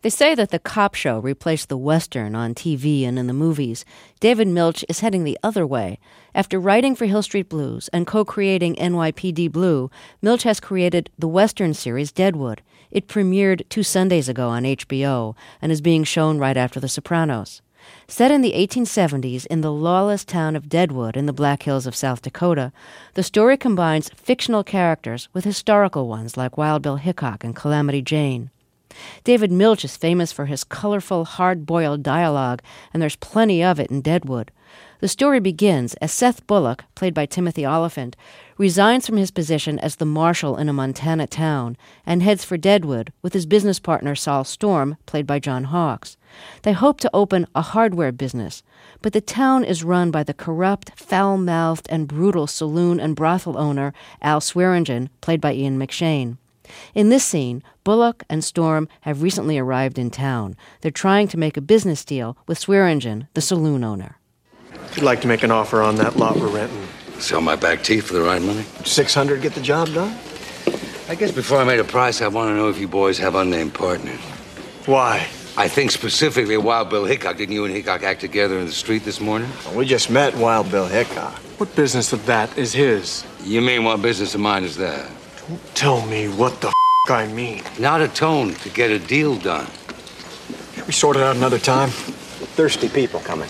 They say that the cop show replaced the Western on TV and in the movies. David Milch is heading the other way. After writing for Hill Street Blues and co-creating NYPD Blue, Milch has created the Western series Deadwood. It premiered 2 Sundays ago on HBO and is being shown right after The Sopranos. Set in the 1870s in the lawless town of Deadwood in the Black Hills of South Dakota, the story combines fictional characters with historical ones like Wild Bill Hickok and Calamity Jane. David Milch is famous for his colorful, hard-boiled dialogue, and there's plenty of it in Deadwood. The story begins as Seth Bullock, played by Timothy Olyphant, resigns from his position as the marshal in a Montana town and heads for Deadwood with his business partner Saul Storm, played by John Hawkes. They hope to open a hardware business, but the town is run by the corrupt, foul-mouthed, and brutal saloon and brothel owner Al Swearingen, played by Ian McShane. In this scene, Bullock and Storm have recently arrived in town. They're trying to make a business deal with Swearingen, the saloon owner. If you'd like to make an offer on that lot we're renting. Sell my back teeth for the right money? $600 get the job done? I guess before I made a price, I want to know if you boys have unnamed partners. Why? I think specifically Wild Bill Hickok. Didn't you and Hickok act together in the street this morning? Well, we just met Wild Bill Hickok. What business of that is his? You mean what business of mine is that? Don't tell me what the I mean. Not a tone to get a deal done. Should we sort it out another time? Thirsty people coming.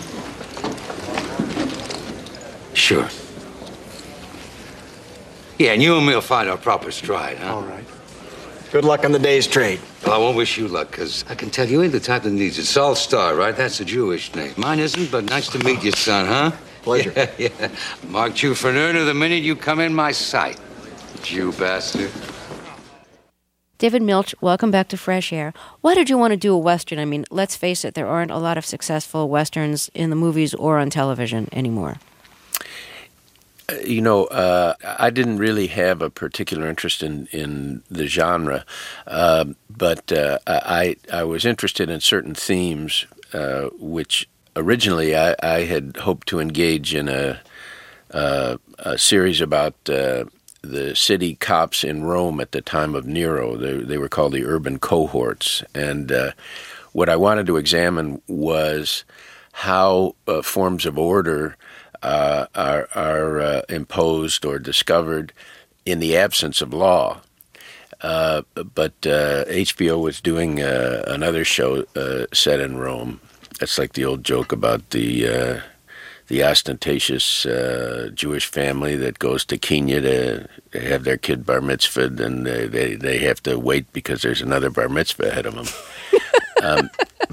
Sure. Yeah, and you and me'll find our proper stride, huh? All right. Good luck on the day's trade. Well, I won't wish you luck, because I can tell you ain't the type that needs it. Saul Starr, right? That's a Jewish name. Mine isn't, but nice to meet you, son, huh? Pleasure. Yeah. Marked you for an earner the minute you come in my sight. Jew bastard. David Milch, welcome back to Fresh Air. Why did you want to do a Western? I mean, let's face it, there aren't a lot of successful Westerns in the movies or on television anymore. I didn't really have a particular interest in the genre, but I was interested in certain themes, which originally I had hoped to engage in a series about the city cops in Rome at the time of Nero. They were called the urban cohorts. And what I wanted to examine was how forms of order are imposed or discovered in the absence of law. But HBO was doing another show set in Rome. That's like the old joke about the ostentatious Jewish family that goes to Kenya to have their kid bar mitzvahed, and they have to wait because there's another bar mitzvah ahead of them.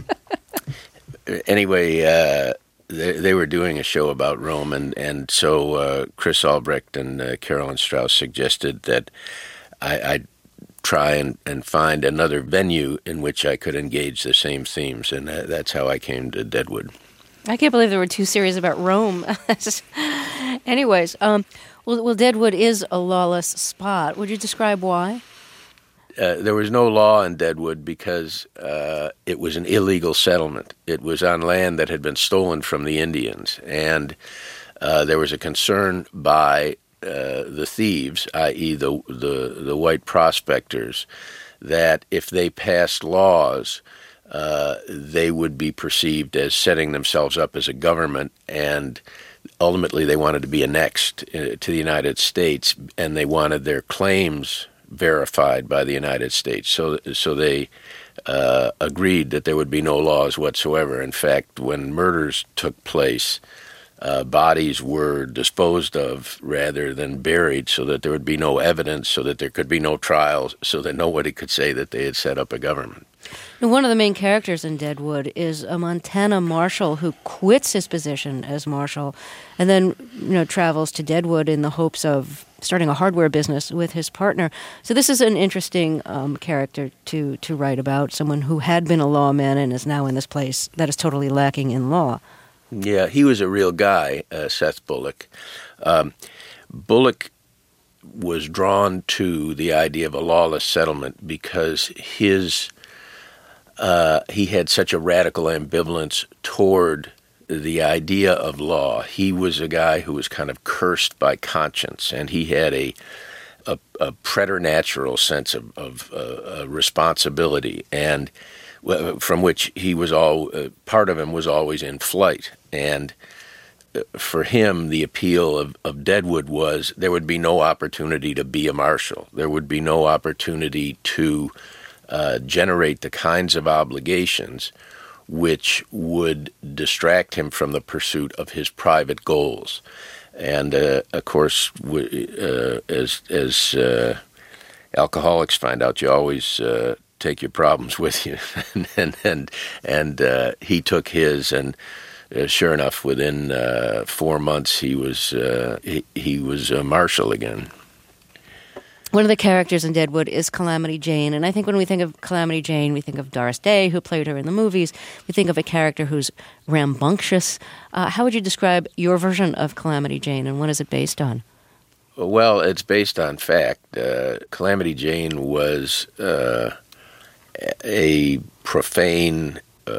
Anyway, they were doing a show about Rome, and so Chris Albrecht and Carolyn Strauss suggested that I try and find another venue in which I could engage the same themes, and that's how I came to Deadwood. I can't believe there were 2 series about Rome. Anyways, well, Deadwood is a lawless spot. Would you describe why? There was no law in Deadwood because it was an illegal settlement. It was on land that had been stolen from the Indians, and there was a concern by the thieves, i.e. the white prospectors, that if they passed laws, they would be perceived as setting themselves up as a government, and ultimately they wanted to be annexed to the United States, and they wanted their claims verified by the United States. So they agreed that there would be no laws whatsoever. In fact, when murders took place, bodies were disposed of rather than buried so that there would be no evidence, so that there could be no trials, so that nobody could say that they had set up a government. Now, one of the main characters in Deadwood is a Montana marshal who quits his position as marshal and then, travels to Deadwood in the hopes of starting a hardware business with his partner. So this is an interesting character to write about, someone who had been a lawman and is now in this place that is totally lacking in law. Yeah, he was a real guy, Seth Bullock. Bullock was drawn to the idea of a lawless settlement because he had such a radical ambivalence toward the idea of law. He was a guy who was kind of cursed by conscience, and he had a preternatural sense of responsibility. And from which he was all part of him was always in flight. And for him, the appeal of Deadwood was there would be no opportunity to be a marshal. There would be no opportunity to generate the kinds of obligations which would distract him from the pursuit of his private goals. And of course, as alcoholics find out, you always take your problems with you, and he took his, and sure enough, within 4 months, he was a marshal again. One of the characters in Deadwood is Calamity Jane, and I think when we think of Calamity Jane, we think of Doris Day, who played her in the movies. We think of a character who's rambunctious. How would you describe your version of Calamity Jane, and what is it based on? Well, it's based on fact. Calamity Jane was a profane,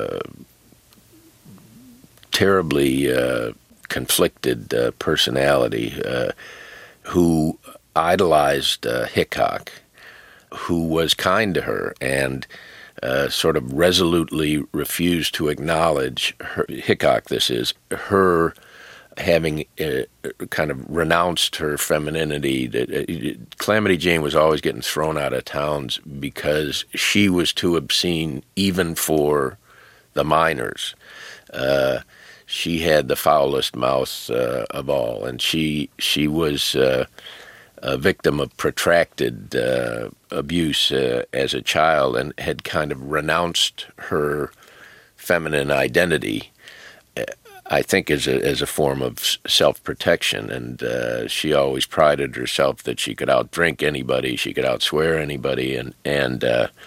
terribly conflicted personality who idolized Hickok, who was kind to her and sort of resolutely refused to acknowledge her, Hickok, this is, her having kind of renounced her femininity. Calamity Jane was always getting thrown out of towns because she was too obscene even for the miners. She had the foulest mouth of all, and she was a victim of protracted abuse as a child and had kind of renounced her feminine identity, I think, as a form of self-protection. And she always prided herself that she could outdrink anybody, she could outswear anybody, and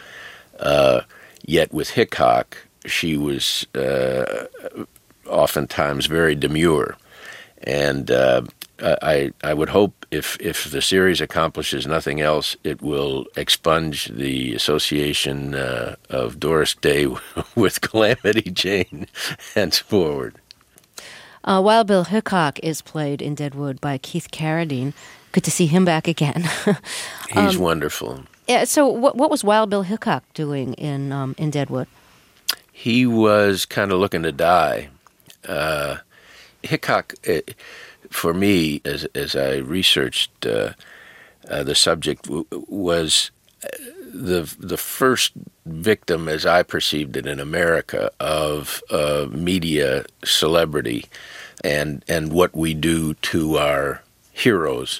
yet with Hickok, she was oftentimes very demure. And I would hope if the series accomplishes nothing else, it will expunge the association of Doris Day with Calamity Jane henceforward. Wild Bill Hickok is played in Deadwood by Keith Carradine. Good to see him back again. He's wonderful. Yeah. So, what was Wild Bill Hickok doing in Deadwood? He was kind of looking to die. Hickok, for me, as I researched the subject, was the first victim, as I perceived it in America, of media celebrity and what we do to our heroes.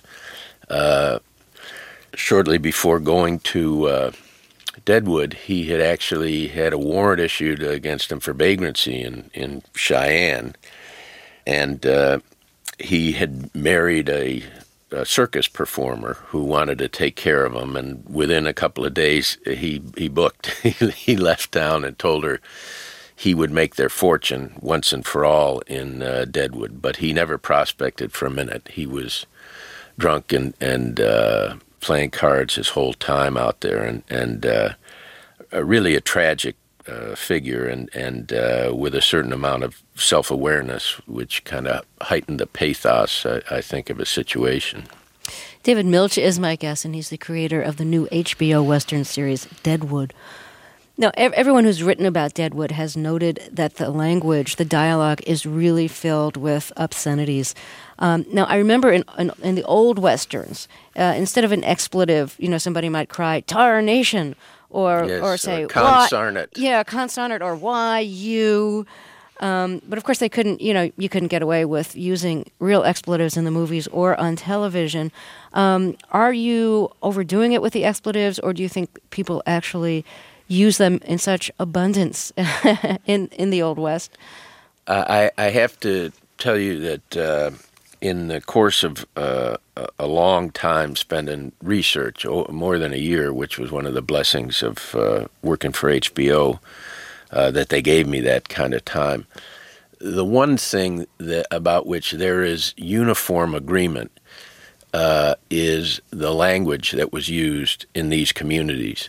Shortly before going to Deadwood, he had actually had a warrant issued against him for vagrancy in Cheyenne, and he had married a circus performer who wanted to take care of him, and within a couple of days he booked. He left town and told her he would make their fortune once and for all in Deadwood, but he never prospected for a minute. He was drunk and playing cards his whole time out there, and really a tragic figure, and with a certain amount of self-awareness, which kind of heightened the pathos, I think, of a situation. David Milch is my guest, and he's the creator of the new HBO Western series, Deadwood. Now, everyone who's written about Deadwood has noted that the language, the dialogue, is really filled with obscenities. Now, I remember in the old Westerns, instead of an expletive, somebody might cry, "Tarnation," or say, "Consarnate." Yeah, consarnate, or "Why you?" But of course, they couldn't. You couldn't get away with using real expletives in the movies or on television. Are you overdoing it with the expletives, or do you think people actually use them in such abundance in the Old West? I have to tell you that in the course of a long time spent in research, more than a year, which was one of the blessings of working for HBO, that they gave me that kind of time. The one thing about which there is uniform agreement is the language that was used in these communities.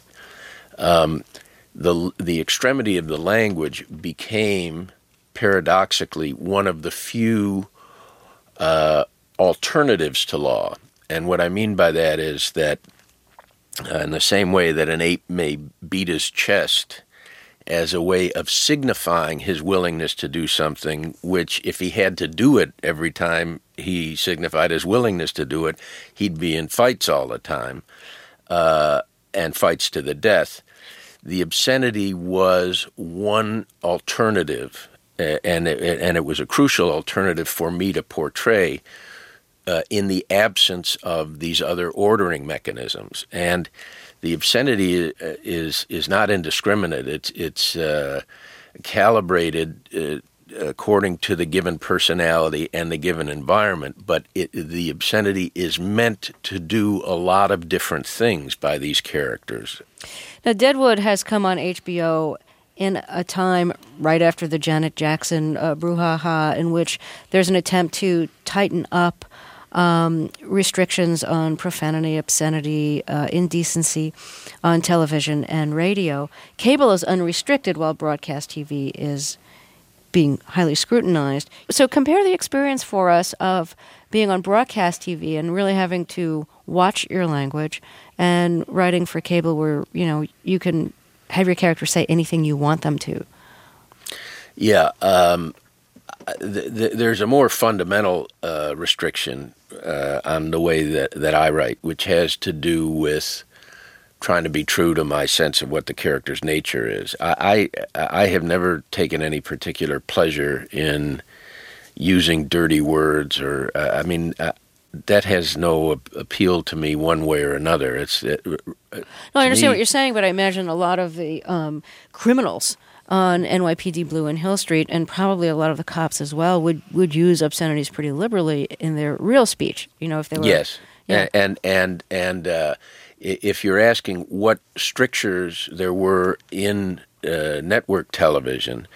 The extremity of the language became, paradoxically, one of the few alternatives to law. And what I mean by that is that in the same way that an ape may beat his chest as a way of signifying his willingness to do something, which if he had to do it every time he signified his willingness to do it, he'd be in fights all the time, and fights to the death. The obscenity was one alternative, and it was a crucial alternative for me to portray in the absence of these other ordering mechanisms. And the obscenity is not indiscriminate. It's calibrated according to the given personality and the given environment, but the obscenity is meant to do a lot of different things by these characters. Now, Deadwood has come on HBO in a time right after the Janet Jackson brouhaha, in which there's an attempt to tighten up restrictions on profanity, obscenity, indecency on television and radio. Cable is unrestricted while broadcast TV is being highly scrutinized. So compare the experience for us of being on broadcast TV and really having to watch your language, and writing for cable where, you can have your characters say anything you want them to. Yeah, there's a more fundamental restriction on the way that I write, which has to do with trying to be true to my sense of what the character's nature is. I have never taken any particular pleasure in using dirty words, or that has no appeal to me one way or another. I understand what you're saying, but I imagine a lot of the criminals on NYPD Blue and Hill Street, and probably a lot of the cops as well, would use obscenities pretty liberally in their real speech. If they were. Yes, yeah. and if you're asking what strictures there were in network television,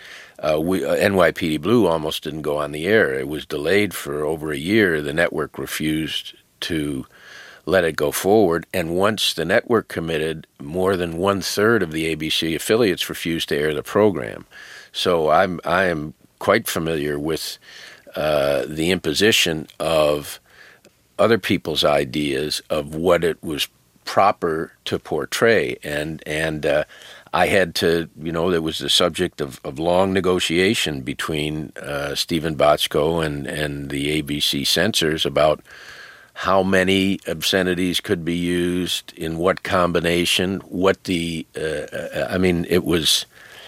NYPD Blue almost didn't go on the air. It was delayed for over a year. The network refused to let it go forward, and once the network committed, more than 1/3 of the ABC affiliates refused to air the program. So I am quite familiar with the imposition of other people's ideas of what it was proper to portray, and I had to, there was the subject of long negotiation between Stephen Bochco and the ABC censors about how many obscenities could be used, in what combination, what the, it was,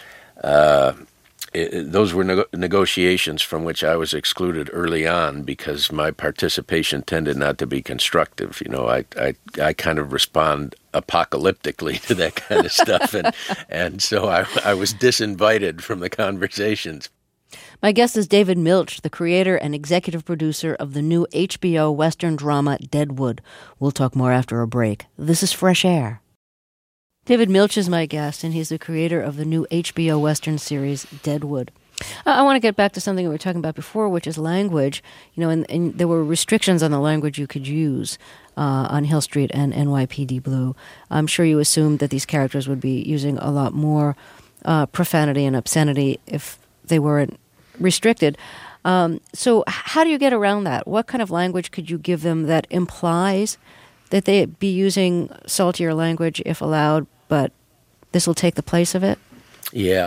those were negotiations from which I was excluded early on because my participation tended not to be constructive. I kind of respond apocalyptically to that kind of stuff, and so I was disinvited from the conversations. My guest is David Milch, the creator and executive producer of the new HBO Western drama Deadwood. We'll talk more after a break. This is Fresh Air. David Milch is my guest, and he's the creator of the new HBO Western series Deadwood. I want to get back to something we were talking about before, which is language. And there were restrictions on the language you could use on Hill Street and NYPD Blue. I'm sure you assumed that these characters would be using a lot more profanity and obscenity if they weren't restricted. So how do you get around that? What kind of language could you give them that implies that they'd be using saltier language if allowed, but this will take the place of it? Yeah.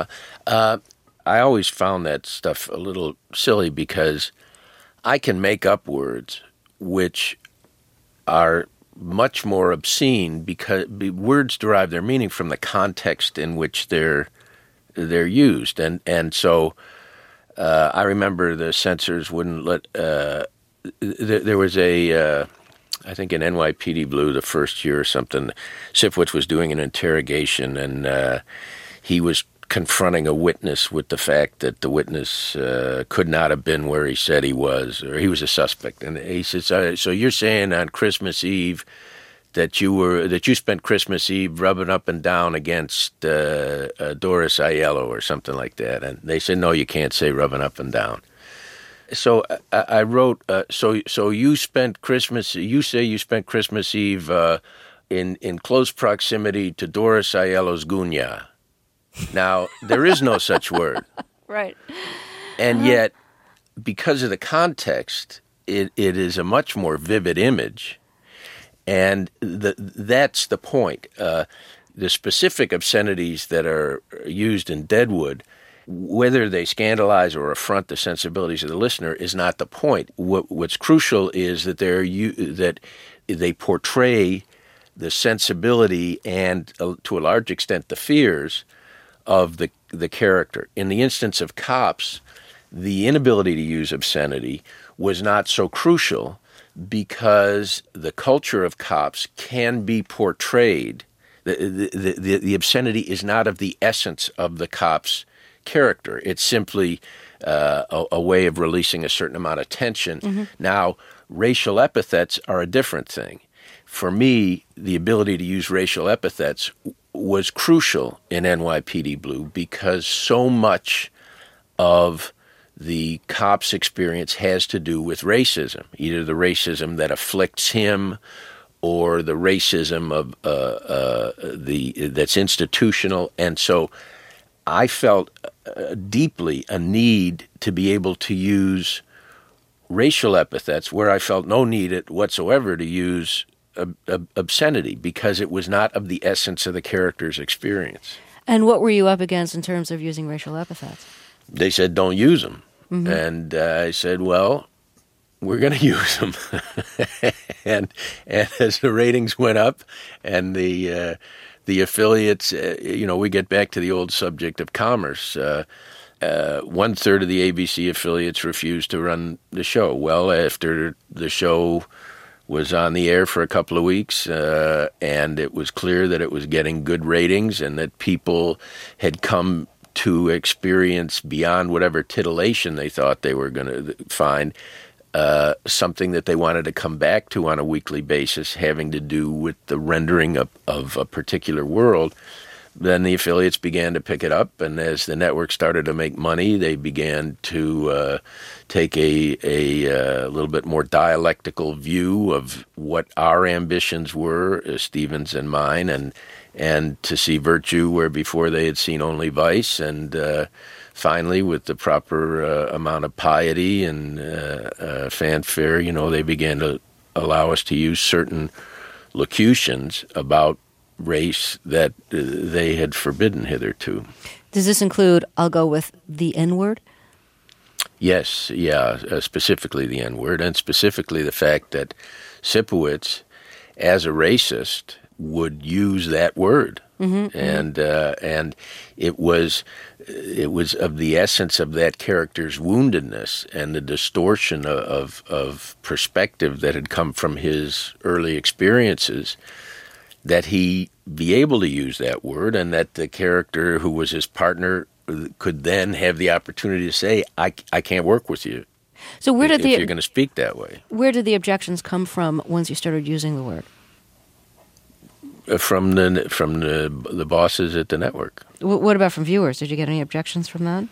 I always found that stuff a little silly because I can make up words which are much more obscene because words derive their meaning from the context in which they're used. And so I remember the censors wouldn't let there was I think in NYPD Blue the first year or something, Sifowitz was doing an interrogation, and he was confronting a witness with the fact that the witness could not have been where he said he was, or he was a suspect. And he says, so you're saying on Christmas Eve that you spent Christmas Eve rubbing up and down against Doris Aiello or something like that? And they said, no, you can't say rubbing up and down. So I wrote, so you spent Christmas, you say you spent Christmas Eve in close proximity to Doris Aiello's gunya. Now, there is no such word. Right. And yet, because of the context, it is a much more vivid image. And that's the point. the specific obscenities that are used in Deadwood, whether they scandalize or affront the sensibilities of the listener, is not the point. What's crucial is that that they portray the sensibility and, to a large extent, the fears of the character. In the instance of Cops, the inability to use obscenity was not so crucial because the culture of Cops can be portrayed. The obscenity is not of the essence of the Cops character. It's simply a way of releasing a certain amount of tension. Mm-hmm. Now, racial epithets are a different thing. For me, the ability to use racial epithets was crucial in NYPD Blue because so much of the Cop's experience has to do with racism, either the racism that afflicts him or the racism of that's institutional. And so I felt deeply a need to be able to use racial epithets where I felt no need whatsoever to use obscenity because it was not of the essence of the character's experience. And what were you up against in terms of using racial epithets? They said, don't use them. Mm-hmm. And I said, well, we're going to use them. and as the ratings went up and the affiliates, we get back to the old subject of commerce. 1/3 of the ABC affiliates refused to run the show. Well, after the show was on the air for a couple of weeks, and it was clear that it was getting good ratings and that people had come to experience beyond whatever titillation they thought they were going to find, something that they wanted to come back to on a weekly basis having to do with the rendering of a particular world, then the affiliates began to pick it up, and as the network started to make money, they began to take a little bit more dialectical view of what our ambitions were, Stevens and mine, and to see virtue where before they had seen only vice, and finally, with the proper amount of piety and fanfare, they began to allow us to use certain locutions about race that they had forbidden hitherto. Does this include, I'll go with the N-word? Yes, specifically the N-word, and specifically the fact that Sipowicz, as a racist, would use that word. Mm-hmm, and it was of the essence of that character's woundedness and the distortion of perspective that had come from his early experiences, that he be able to use that word, and that the character who was his partner could then have the opportunity to say, I can't work with you. So if you're going to speak that way. Where did the objections come from once you started using the word? From the bosses at the network. What about from viewers? Did you get any objections from that?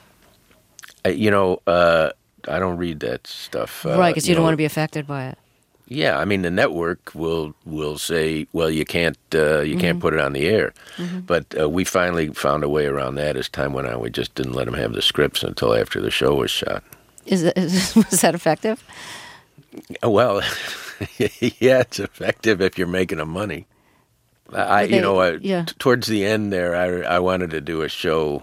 I don't read that stuff. Right, because you don't want to be affected by it. Yeah, I mean the network will say, well, you can't put it on the air, mm-hmm. But we finally found a way around that as time went on. We just didn't let them have the scripts until after the show was shot. Was that effective? Well, yeah, it's effective if you're making them money. Towards the end there, I wanted to do a show.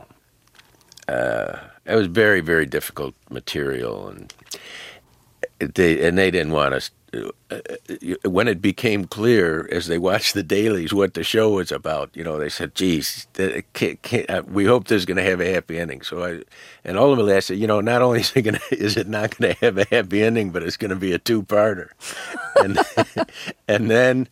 It was very, very difficult material, and they didn't want us. When it became clear as they watched the dailies what the show was about, they said, "Geez, we hope this is going to have a happy ending." So ultimately I said, not only is it not going to have a happy ending, but it's going to be a two-parter. and then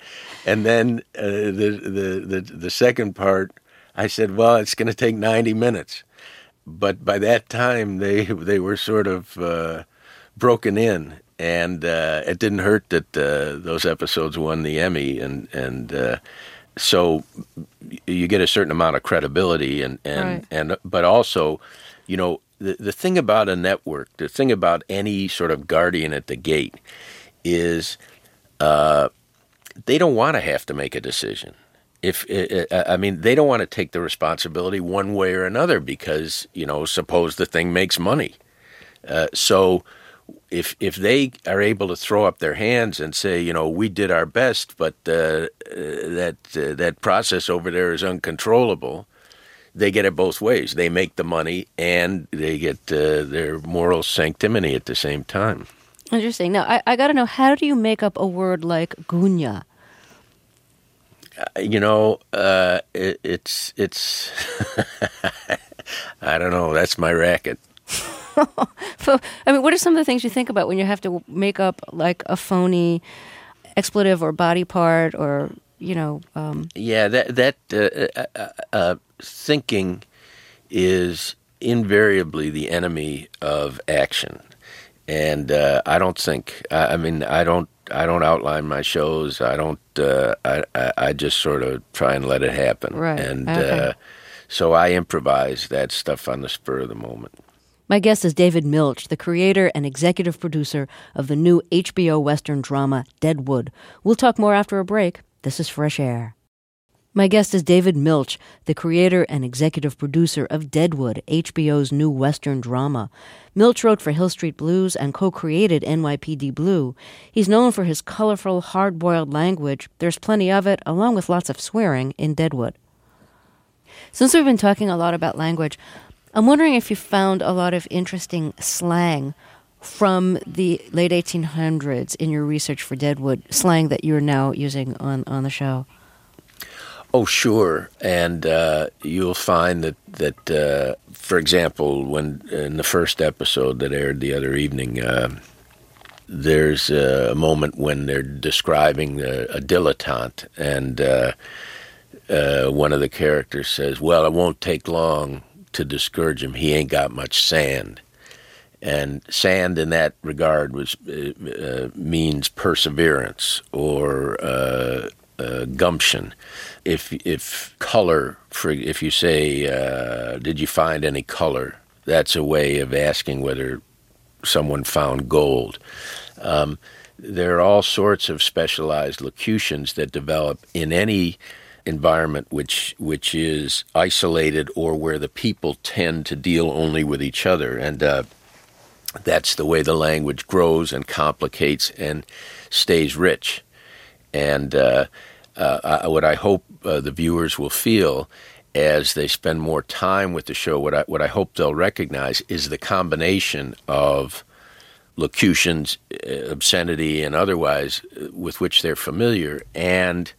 the second part, I said, well, it's going to take 90 minutes. But by that time, they were sort of broken in. And it didn't hurt that those episodes won the Emmy, and so you get a certain amount of credibility, but also, the thing about a network, the thing about any sort of guardian at the gate, is they don't want to have to make a decision. They don't want to take the responsibility one way or another because suppose the thing makes money, so. if they are able to throw up their hands and say, we did our best, but that process over there is uncontrollable, they get it both ways. They make the money and they get their moral sanctimony at the same time. Interesting. Now, I got to know, how do you make up a word like gunya? It's I don't know. That's my racket. What are some of the things you think about when you have to make up like a phony expletive or body part or, Yeah, that thinking is invariably the enemy of action. And I don't think. I don't outline my shows. I don't. I just sort of try and let it happen. Right. And okay. So I improvise that stuff on the spur of the moment. My guest is David Milch, the creator and executive producer of the new HBO Western drama Deadwood. We'll talk more after a break. This is Fresh Air. My guest is David Milch, the creator and executive producer of Deadwood, HBO's new Western drama. Milch wrote for Hill Street Blues and co-created NYPD Blue. He's known for his colorful, hard-boiled language. There's plenty of it, along with lots of swearing, in Deadwood. Since we've been talking a lot about language, I'm wondering if you found a lot of interesting slang from the late 1800s in your research for Deadwood, slang that you're now using on the show. Oh, sure. And you'll find that for example, when in the first episode that aired the other evening, there's a moment when they're describing a dilettante, and one of the characters says, well, it won't take long to discourage him. He ain't got much sand. And sand in that regard means perseverance or gumption. If color, if you say, did you find any color? That's a way of asking whether someone found gold. There are all sorts of specialized locutions that develop in any environment which is isolated or where the people tend to deal only with each other. And that's the way the language grows and complicates and stays rich. And what I hope the viewers will feel as they spend more time with the show, what I hope they'll recognize is the combination of locutions, obscenity, and otherwise with which they're familiar, and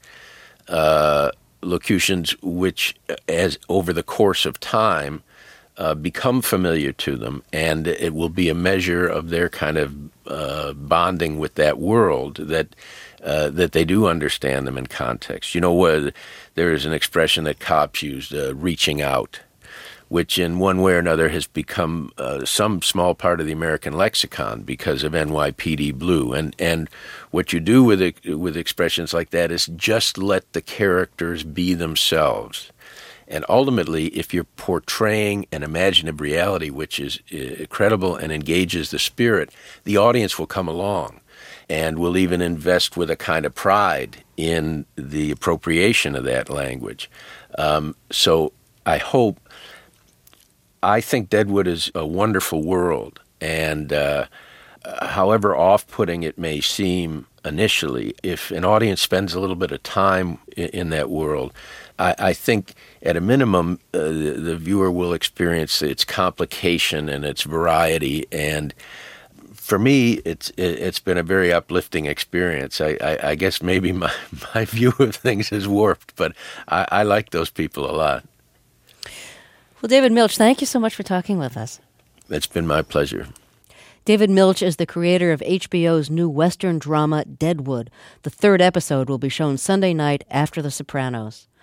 locutions which, as over the course of time, become familiar to them, and it will be a measure of their kind of bonding with that world that they do understand them in context. There is an expression that cops use, reaching out, which in one way or another has become some small part of the American lexicon because of NYPD Blue. And what you do with expressions like that is just let the characters be themselves. And ultimately, if you're portraying an imaginative reality which is credible and engages the spirit, the audience will come along and will even invest with a kind of pride in the appropriation of that language. So I think Deadwood is a wonderful world, and however off-putting it may seem initially, if an audience spends a little bit of time in that world, I think at a minimum the viewer will experience its complication and its variety, and for me it's been a very uplifting experience. I guess maybe my view of things is warped, but I like those people a lot. Well, David Milch, thank you so much for talking with us. It's been my pleasure. David Milch is the creator of HBO's new Western drama, Deadwood. The third episode will be shown Sunday night after The Sopranos.